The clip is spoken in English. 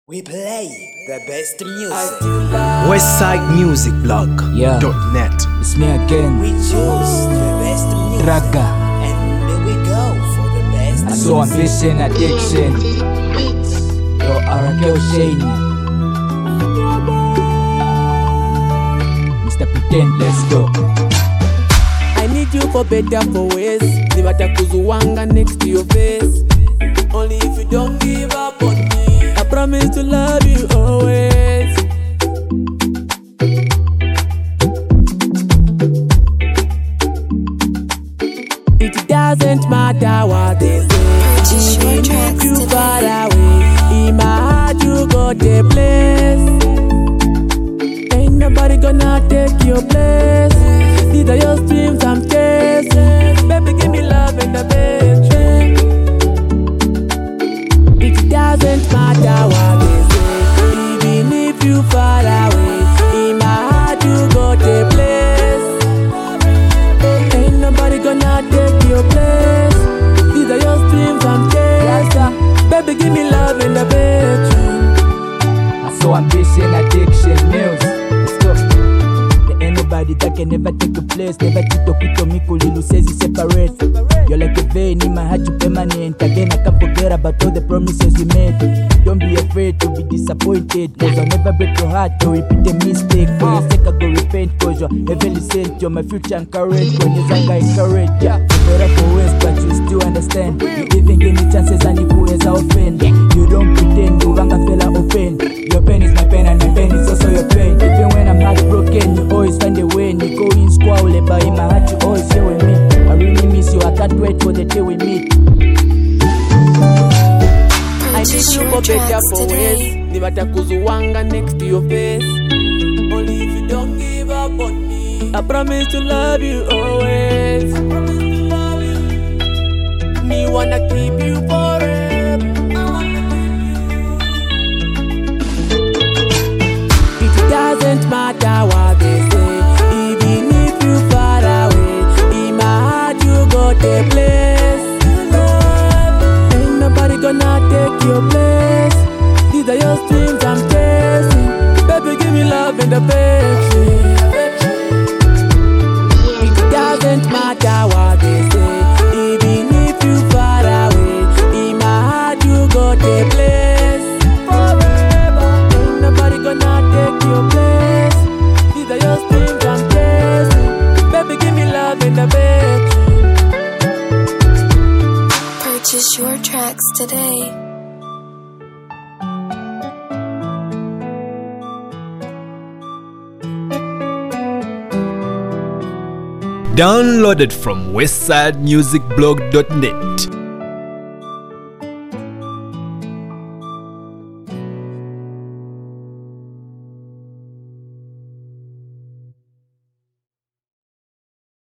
We play the best music. WestsideMusicBlog.net. It's me again, We choose the best music. Draga. And we go for the best I music. saw ambition, addiction. Yo, Arakel Shane. Mr. Pretend, let's go. I need you for better, for worse. Nibatakuzuwanga next to your face. Only if you don't give up on me. I promise to love you always. It doesn't matter what they say. Even if you far away, in my heart you got a place. Ain't nobody gonna take your place. These are your dreams I'm chasing. Baby, give me love in the bedroom. It doesn't matter what they say. Even if you far away, in my heart you got a place. Ain't nobody gonna take your place. These are your dreams I'm chasing. Baby, give me love in the bedroom. I saw ambition, addiction, news. Let's go. There ain't nobody that can never take your place. Never tito quito miku lilu says you separate. You're like a vein in my heart, you permanent. Again, I can't forget about all the promises we made. Don't be afraid to be disappointed, cause I'll never break your heart or repeat a mistake. For your sake I go repent, cause you're heavenly sent. You're my future and courage, when you zanga encourage. Yeah, for better for worse, but you still understand. You even give me chances and if always I offend. You don't pretend, you ranga fella open. Your pain is my pain and my pain is also your pain. Even when I'm heartbroken, you always find a way. You go in squall, but in my heart you always here with me. I really miss you, I can't wait for the day we meet. I need you for better, for worse. Nibatakuzuwanga next to your face. Only if you don't give up on me. I promise to love you always. Me wanna keep you forever. It doesn't matter what they say. Even if you far away, in my heart you got a place. Ain't nobody gonna take your place. These are your dreams I'm chasing. Baby, give me love in the bedroom. It doesn't matter what they say. Even if you far away, in my heart you got a place. Ain't nobody gonna take your place. These are your dreams I'm chasing. Baby, give me love in the bedroom. Purchase your tracks today. Downloaded from WestsideMusicBlog.net.